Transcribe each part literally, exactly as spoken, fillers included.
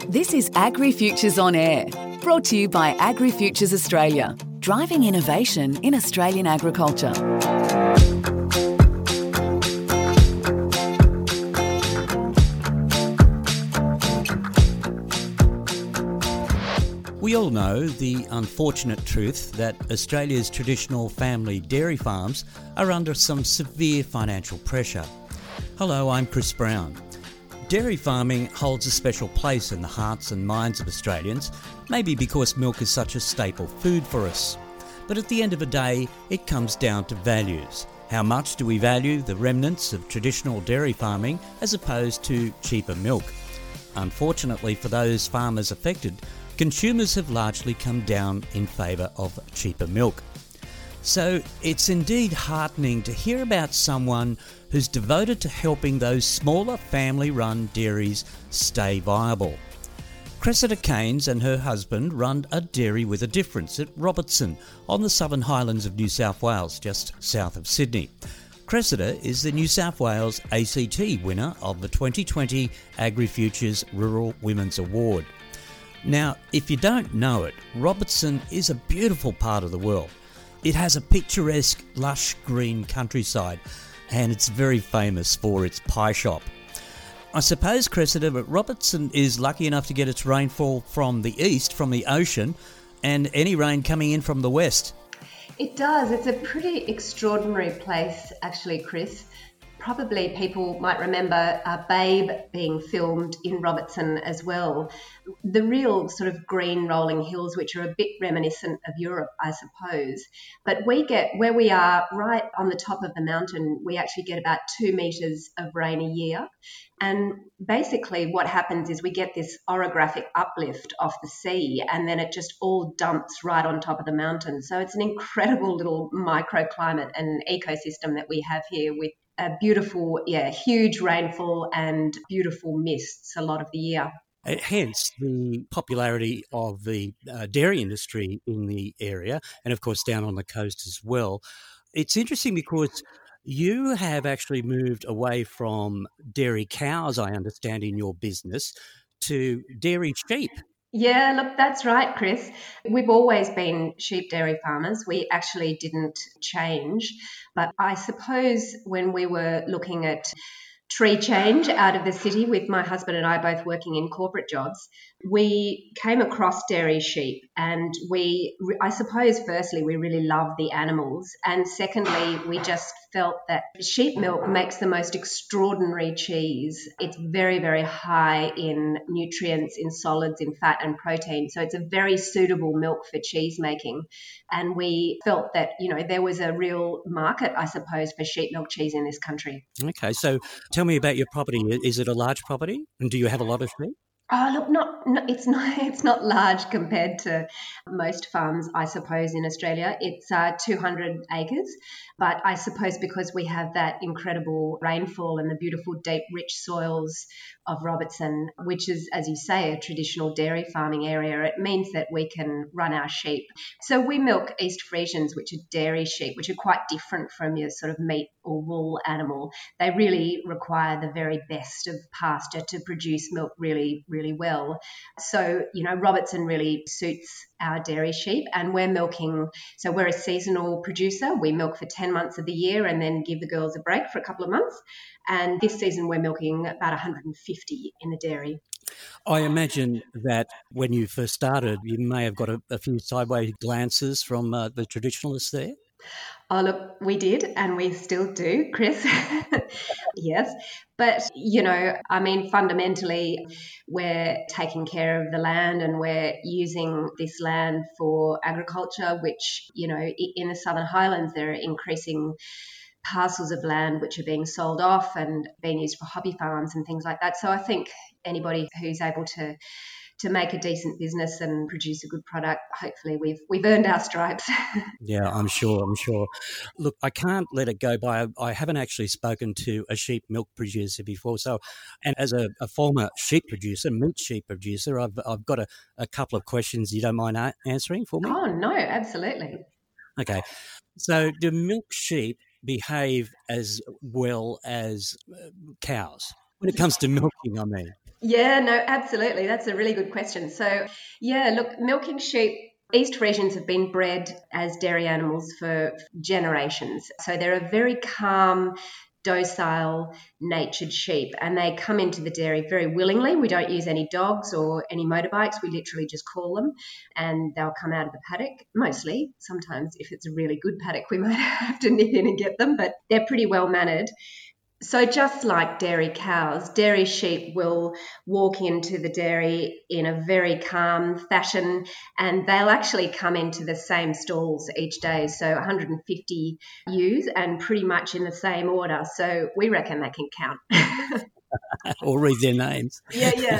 This is AgriFutures On Air, brought to you by AgriFutures Australia, driving innovation in Australian agriculture. We all know the unfortunate truth that Australia's traditional family dairy farms are under some severe financial pressure. Hello, I'm Chris Brown. Dairy farming holds a special place in the hearts and minds of Australians, maybe because milk is such a staple food for us. But at the end of the day, it comes down to values. How much do we value the remnants of traditional dairy farming as opposed to cheaper milk? Unfortunately for those farmers affected, consumers have largely come down in favour of cheaper milk. So it's indeed heartening to hear about someone who's devoted to helping those smaller family-run dairies stay viable. Cressida Cairns and her husband run a dairy with a difference at Robertson on the Southern Highlands of New South Wales, just south of Sydney. Cressida is the New South Wales A C T winner of the twenty twenty AgriFutures Rural Women's Award. Now, if you don't know it, Robertson is a beautiful part of the world. It has a picturesque, lush green countryside, and it's very famous for its pie shop. I suppose, Cressida, but Robertson is lucky enough to get its rainfall from the east, from the ocean, and any rain coming in from the west. It does. It's a pretty extraordinary place, actually, Chris. Probably people might remember uh, Babe being filmed in Robertson as well. The real sort of green rolling hills, which are a bit reminiscent of Europe, I suppose. But we get, where we are right on the top of the mountain, we actually get about two metres of rain a year. And basically what happens is we get this orographic uplift off the sea, and then it just all dumps right on top of the mountain. So it's an incredible little microclimate and ecosystem that we have here, with a beautiful, yeah, huge rainfall and beautiful mists a lot of the year. Hence the popularity of the uh, dairy industry in the area, and of course down on the coast as well. It's interesting because you have actually moved away from dairy cows, I understand, in your business, to dairy sheep. Yeah, look, that's right, Chris. We've always been sheep dairy farmers. We actually didn't change. But I suppose when we were looking at tree change out of the city, with my husband and I both working in corporate jobs, we came across dairy sheep, and we, I suppose, firstly, we really love the animals, and secondly, we just felt that sheep milk makes the most extraordinary cheese. It's very, very high in nutrients, in solids, in fat and protein, so it's a very suitable milk for cheese making. And we felt that, you know, there was a real market, I suppose, for sheep milk cheese in this country. Okay, so tell me about your property. Is it a large property, and do you have a lot of sheep? Oh, look, not, not it's not it's not large compared to most farms, I suppose, in Australia. It's uh, two hundred acres, but I suppose because we have that incredible rainfall and the beautiful, deep, rich soils of Robertson, which is, as you say, a traditional dairy farming area, it means that we can run our sheep. So we milk East Friesians, which are dairy sheep, which are quite different from your sort of meat or wool animal. They really require the very best of pasture to produce milk really, really well. So, you know, Robertson really suits our dairy sheep, and we're milking, so we're a seasonal producer. We milk for ten months of the year and then give the girls a break for a couple of months. And this season we're milking about one hundred fifty in the dairy. I imagine that when you first started, you may have got a, a few sideways glances from uh, the traditionalists there. Oh, look, we did, and we still do, Chris. Yes. But, you know, I mean, fundamentally, we're taking care of the land, and we're using this land for agriculture, which, you know, in the Southern Highlands, there are increasing parcels of land which are being sold off and being used for hobby farms and things like that. So I think anybody who's able to to make a decent business and produce a good product, hopefully we've we've earned our stripes. Yeah, I'm sure, I'm sure. Look, I can't let it go by. I haven't actually spoken to a sheep milk producer before. So, and as a, a former sheep producer, meat sheep producer, I've I've got a, a couple of questions you don't mind a- answering for me? Oh, no, absolutely. Okay. So do milk sheep behave as well as uh, cows when it comes to milking, I mean? Yeah, no, absolutely. That's a really good question. So, yeah, look, milking sheep, East Frisians have been bred as dairy animals for generations. So they're a very calm, docile, natured sheep, and they come into the dairy very willingly. We don't use any dogs or any motorbikes. We literally just call them, and they'll come out of the paddock. Mostly, sometimes if it's a really good paddock, we might have to nip in and get them, but they're pretty well mannered. So just like dairy cows, dairy sheep will walk into the dairy in a very calm fashion, and they'll actually come into the same stalls each day, so one hundred fifty ewes, and pretty much in the same order. So we reckon they can count. Or read their names. Yeah, yeah.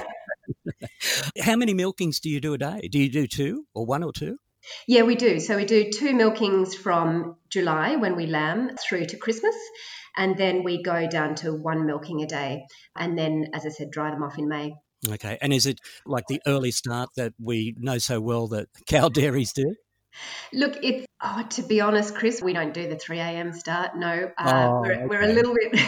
How many milkings do you do a day? Do you do two or one or two? Yeah, we do. So we do two milkings from July when we lamb through to Christmas. And then we go down to one milking a day. And then, as I said, dry them off in May. Okay. And is it like the early start that we know so well that cow dairies do? Look, it's, oh, to be honest, Chris, we don't do the three a.m. start. No, uh, Oh, we're, okay. we're a little bit,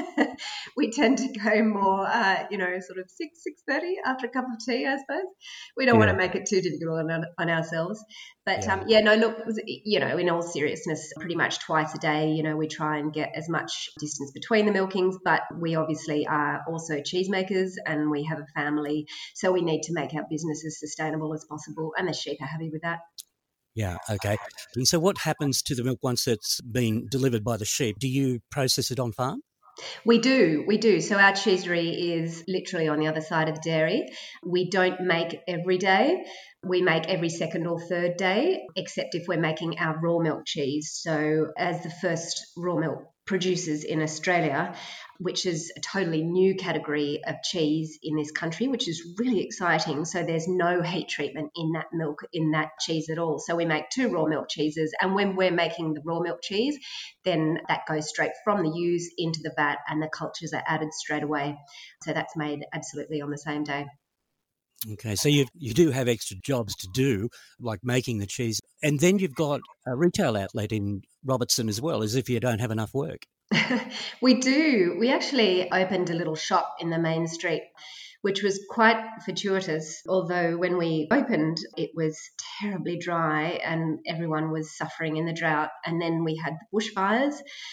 we tend to go more, uh, you know, sort of six, six thirty after a cup of tea, I suppose. We don't want Yeah. to make it too difficult on, on ourselves. But Yeah. um, yeah, no, look, you know, in all seriousness, pretty much twice a day, you know, we try and get as much distance between the milkings, but we obviously are also cheesemakers and we have a family. So we need to make our business as sustainable as possible. And the sheep are happy with that. Yeah, okay. And so what happens to the milk once it's been delivered by the sheep? Do you process it on farm? We do, we do. So our cheesery is literally on the other side of the dairy. We don't make every day. We make every second or third day, except if we're making our raw milk cheese. So as the first raw milk producers in Australia, which is a totally new category of cheese in this country, which is really exciting. So there's no heat treatment in that milk, in that cheese at all. So we make two raw milk cheeses. And when we're making the raw milk cheese, then that goes straight from the ewes into the vat and the cultures are added straight away. So that's made absolutely on the same day. Okay, so you you do have extra jobs to do, like making the cheese. And then you've got a retail outlet in Robertson as well, as if you don't have enough work. We do. We actually opened a little shop in the main street, which was quite fortuitous, although when we opened, it was terribly dry and everyone was suffering in the drought. And then we had the bushfires.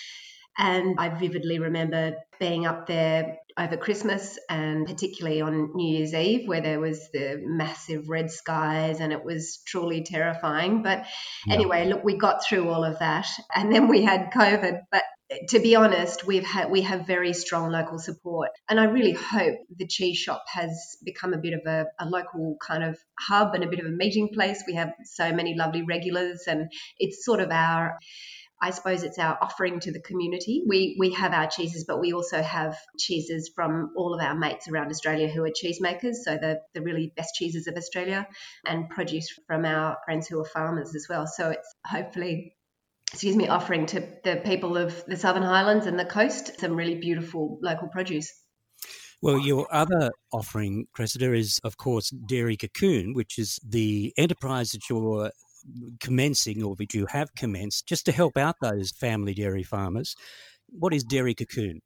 And I vividly remember being up there over Christmas and particularly on New Year's Eve where there was the massive red skies and it was truly terrifying. But Yeah. anyway, look, we got through all of that and then we had COVID. But to be honest, we've had we have very strong local support. And I really hope the cheese shop has become a bit of a, a local kind of hub and a bit of a meeting place. We have so many lovely regulars and it's sort of our... I suppose it's our offering to the community. We we have our cheeses, but we also have cheeses from all of our mates around Australia who are cheesemakers, so the, the really best cheeses of Australia, and produce from our friends who are farmers as well. So it's hopefully, excuse me, offering to the people of the Southern Highlands and the coast some really beautiful local produce. Well, your other offering, Cressida, is, of course, Dairy Cocoon, which is the enterprise that you're commencing or that you have commenced just to help out those family dairy farmers. What is Dairy Cocoon?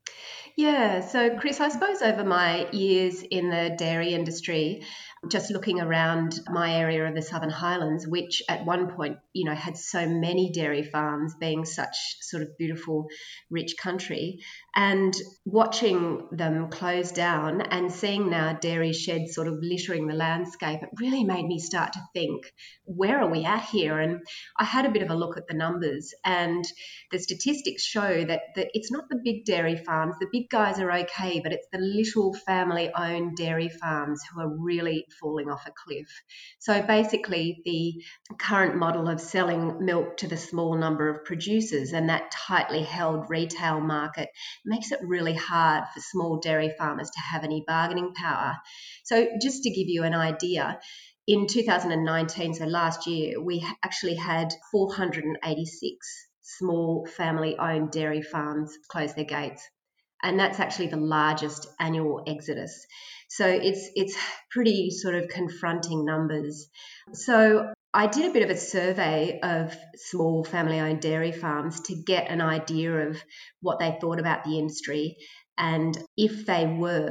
Yeah, so Chris, I suppose over my years in the dairy industry, just looking around my area of the Southern Highlands, which at one point, you know, had so many dairy farms being such sort of beautiful, rich country, and watching them close down and seeing now dairy sheds sort of littering the landscape, it really made me start to think, where are we at here? And I had a bit of a look at the numbers and the statistics show that the, it's not the big dairy farms, the big guys are okay, but it's the little family-owned dairy farms who are really falling off a cliff. So basically the current model of selling milk to the small number of producers and that tightly held retail market makes it really hard for small dairy farmers to have any bargaining power. So just to give you an idea, in two thousand nineteen, so last year, we actually had four hundred eighty-six small family-owned dairy farms close their gates. And that's actually the largest annual exodus. So it's it's pretty sort of confronting numbers. So I did a bit of a survey of small family-owned dairy farms to get an idea of what they thought about the industry and if they were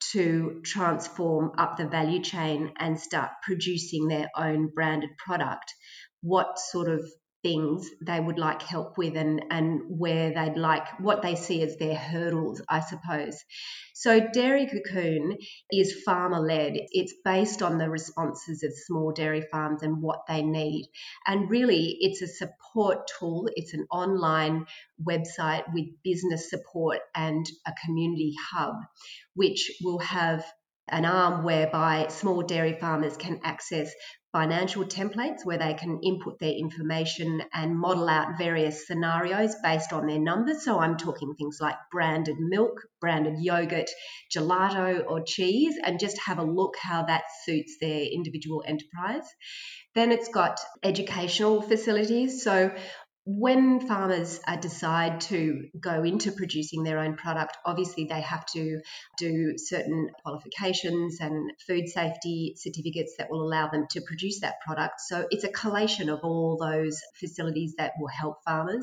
to transform up the value chain and start producing their own branded product, what sort of things they would like help with, and, and where they'd like, what they see as their hurdles, I suppose. So Dairy Cocoon is farmer-led. It's based on the responses of small dairy farms and what they need. And really, it's a support tool. It's an online website with business support and a community hub, which will have an arm whereby small dairy farmers can access financial templates where they can input their information and model out various scenarios based on their numbers. So I'm talking things like branded milk, branded yogurt, gelato or cheese, and just have a look how that suits their individual enterprise. Then it's got educational facilities. So when farmers uh, decide to go into producing their own product, obviously they have to do certain qualifications and food safety certificates that will allow them to produce that product. So it's a collation of all those facilities that will help farmers.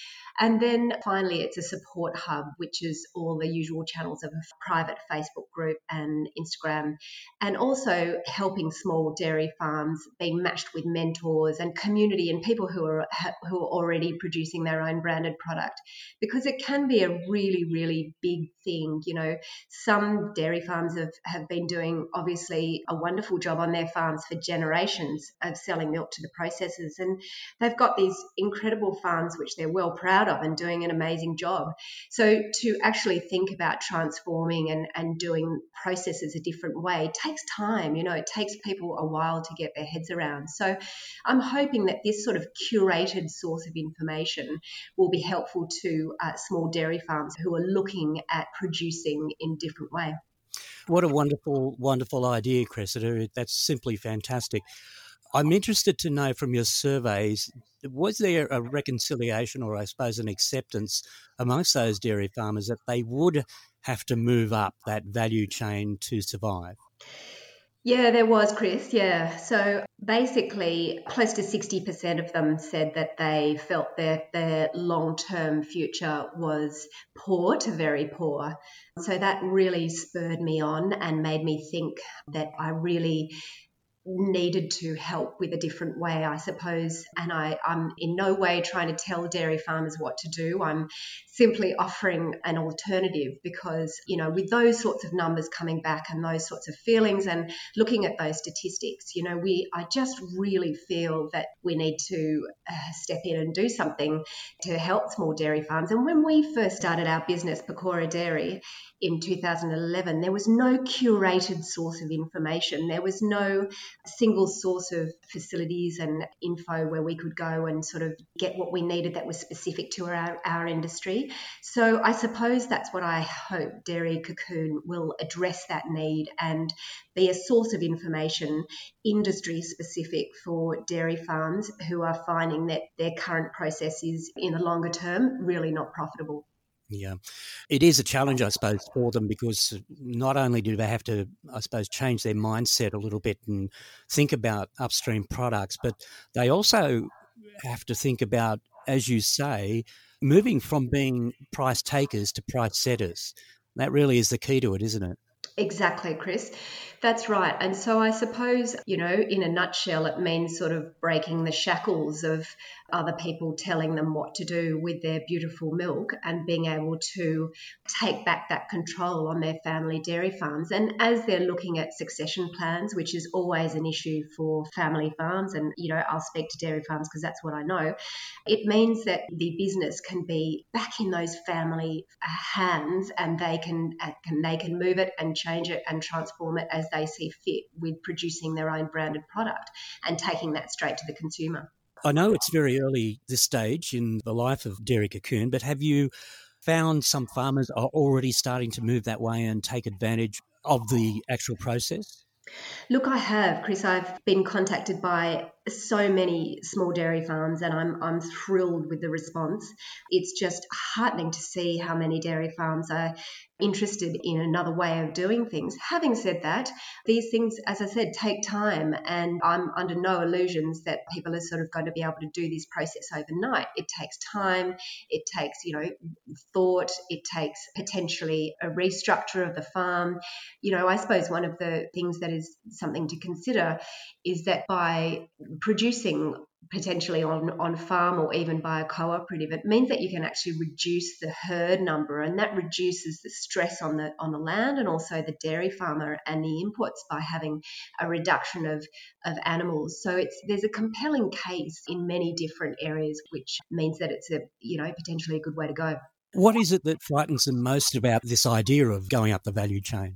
And then finally, it's a support hub, which is all the usual channels of a private Facebook group and Instagram, and also helping small dairy farms being matched with mentors and community and people who are who are already producing their own branded product, because it can be a really, really big thing. You know, some dairy farms have, have been doing obviously a wonderful job on their farms for generations of selling milk to the processors, and they've got these incredible farms which they're well proud of and doing an amazing job. So to actually think about transforming and, and doing processes a different way takes time. You know, it takes people a while to get their heads around. So I'm hoping that this sort of curated source of information will be helpful to uh, small dairy farms who are looking at producing in a different way. What a wonderful, wonderful idea, Cressida. That's simply fantastic. I'm interested to know from your surveys, was there a reconciliation or I suppose an acceptance amongst those dairy farmers that they would have to move up that value chain to survive? Yeah, there was, Chris. Yeah. So basically, close to sixty percent of them said that they felt that their long-term future was poor to very poor. So that really spurred me on and made me think that I really needed to help with a different way, I suppose. And I, I'm in no way trying to tell dairy farmers what to do. I'm simply offering an alternative because, you know, with those sorts of numbers coming back and those sorts of feelings and looking at those statistics, you know, we I just really feel that we need to uh, step in and do something to help small dairy farms. And when we first started our business, Pecora Dairy, in two thousand eleven, there was no curated source of information. There was no single source of facilities and info where we could go and sort of get what we needed that was specific to our, our industry. So I suppose that's what I hope Dairy Cocoon will address, that need, and be a source of information industry specific for dairy farms who are finding that their current process is in the longer term really not profitable. Yeah, it is a challenge, I suppose, for them because not only do they have to, I suppose, change their mindset a little bit and think about upstream products, but they also have to think about, as you say, moving from being price takers to price setters. That really is the key to it, isn't it? Exactly, Chris. That's right. And so I suppose, you know, in a nutshell, it means sort of breaking the shackles of other people telling them what to do with their beautiful milk and being able to take back that control on their family dairy farms. And as they're looking at succession plans, which is always an issue for family farms, and, you know, I'll speak to dairy farms because that's what I know, it means that the business can be back in those family hands and they can, can they can move it and change it and transform it as they see fit with producing their own branded product and taking that straight to the consumer. I know it's very early this stage in the life of Dairy Cocoon, but have you found some farmers are already starting to move that way and take advantage of the actual process? Look, I have, Chris. I've been contacted by so many small dairy farms, and I'm I'm thrilled with the response. It's just heartening to see how many dairy farms are interested in another way of doing things. Having said that, these things, as I said, take time, and I'm under no illusions that people are sort of going to be able to do this process overnight. It takes time, it takes, you know, thought, it takes potentially a restructure of the farm. You know, I suppose one of the things that is something to consider is that by producing potentially on, on farm or even by a cooperative, it means that you can actually reduce the herd number, and that reduces the stress on the on the land and also the dairy farmer and the inputs by having a reduction of, of animals. So it's there's a compelling case in many different areas, which means that it's a you know potentially a good way to go. What is it that frightens them most about this idea of going up the value chain?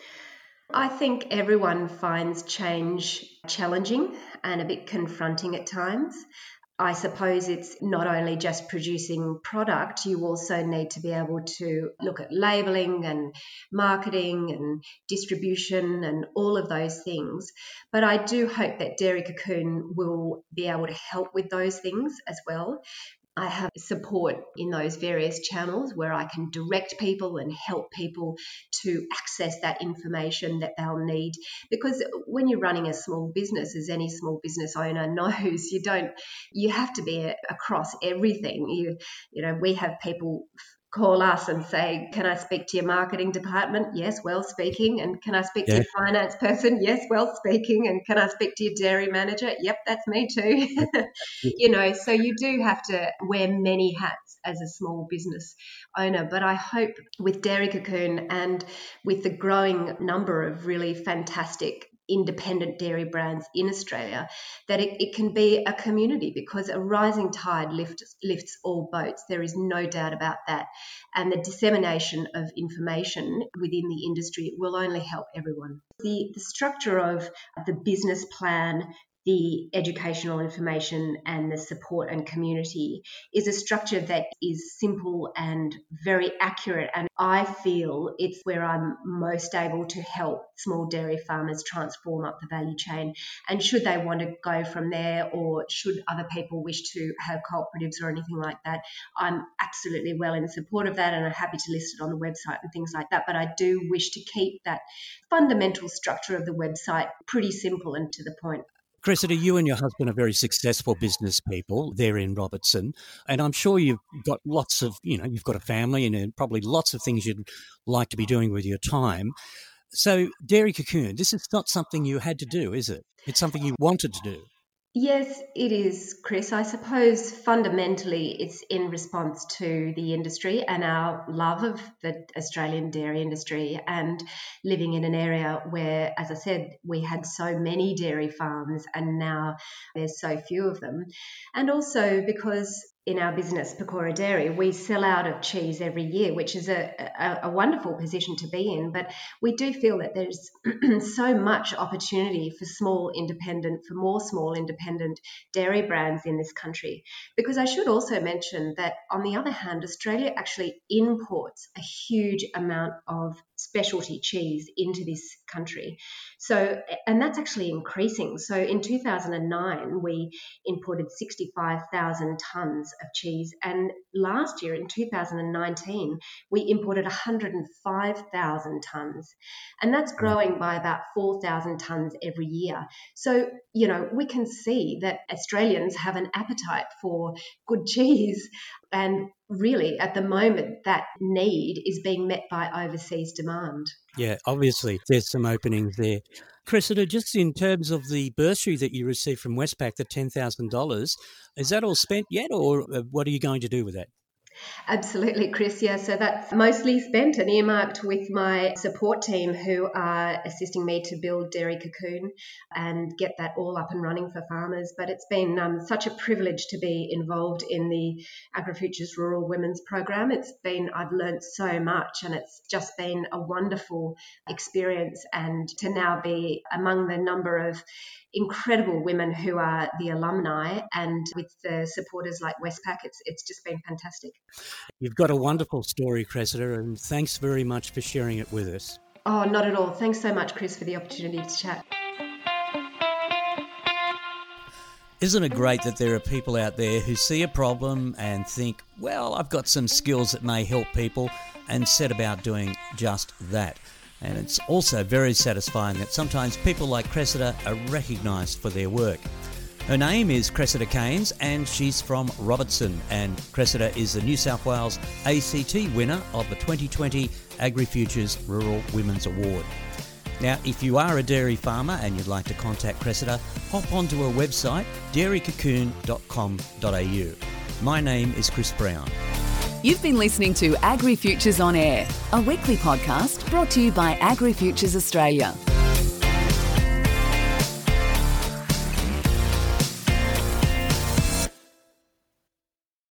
I think everyone finds change challenging and a bit confronting at times. I suppose it's not only just producing product, you also need to be able to look at labelling and marketing and distribution and all of those things. But I do hope that Dairy Cocoon will be able to help with those things as well. I have support in those various channels where I can direct people and help people to access that information that they'll need. Because when you're running a small business, as any small business owner knows, you don't, you have to be across everything. You, you know, we have people call us and say, can I speak to your marketing department? Yes, well speaking. And can I speak yeah. to your finance person? Yes, well speaking. And can I speak to your dairy manager? Yep, that's me too. You know, so you do have to wear many hats as a small business owner. But I hope with Dairy Cocoon and with the growing number of really fantastic independent dairy brands in Australia, that it, it can be a community, because a rising tide lifts, lifts all boats. There is no doubt about that. And the dissemination of information within the industry will only help everyone. The, the structure of the business plan, the educational information and the support and community is a structure that is simple and very accurate. And I feel it's where I'm most able to help small dairy farmers transform up the value chain. And should they want to go from there, or should other people wish to have cooperatives or anything like that, I'm absolutely well in support of that, and I'm happy to list it on the website and things like that. But I do wish to keep that fundamental structure of the website pretty simple and to the point. Cressida, you and your husband are very successful business people there in Robertson, and I'm sure you've got lots of, you know, you've got a family and probably lots of things you'd like to be doing with your time. So Dairy Cocoon, this is not something you had to do, is it? It's something you wanted to do. Yes, it is, Chris. I suppose fundamentally it's in response to the industry and our love of the Australian dairy industry, and living in an area where, as I said, we had so many dairy farms and now there's so few of them. And also because in our business, Pecora Dairy, we sell out of cheese every year, which is a, a, a wonderful position to be in. But we do feel that there's so much opportunity for small independent, for more small independent dairy brands in this country. Because I should also mention that, on the other hand, Australia actually imports a huge amount of specialty cheese into this country. So, and that's actually increasing. So in two thousand nine, we imported sixty-five thousand tonnes of cheese. And last year in two thousand nineteen, we imported one hundred five thousand tonnes. And that's growing by about four thousand tonnes every year. So, you know, we can see that Australians have an appetite for good cheese. And really, at the moment, that need is being met by overseas demand. Yeah, obviously, there's some openings there. Cressida, just in terms of the bursary that you received from Westpac, the ten thousand dollars, is that all spent yet, or what are you going to do with that? Absolutely, Chris. Yeah, so that's mostly spent and earmarked with my support team, who are assisting me to build Dairy Cocoon and get that all up and running for farmers. But it's been um, such a privilege to be involved in the AgriFutures Rural Women's Program. It's been, I've learned so much, and it's just been a wonderful experience. And to now be among the number of incredible women who are the alumni, and with the supporters like Westpac, it's it's just been fantastic. You've got a wonderful story, Cressida, and thanks very much for sharing it with us. Oh, not at all. Thanks so much, Chris, for the opportunity to chat. Isn't it great that there are people out there who see a problem and think, well, I've got some skills that may help people, and set about doing just that. And it's also very satisfying that sometimes people like Cressida are recognised for their work. Her name is Cressida Cairns and she's from Robertson, and Cressida is the New South Wales A C T winner of the twenty twenty AgriFutures Rural Women's Award. Now, if you are a dairy farmer and you'd like to contact Cressida, hop onto her website, dairy cocoon dot com dot a u. My name is Chris Brown. You've been listening to AgriFutures On Air, a weekly podcast brought to you by AgriFutures Australia.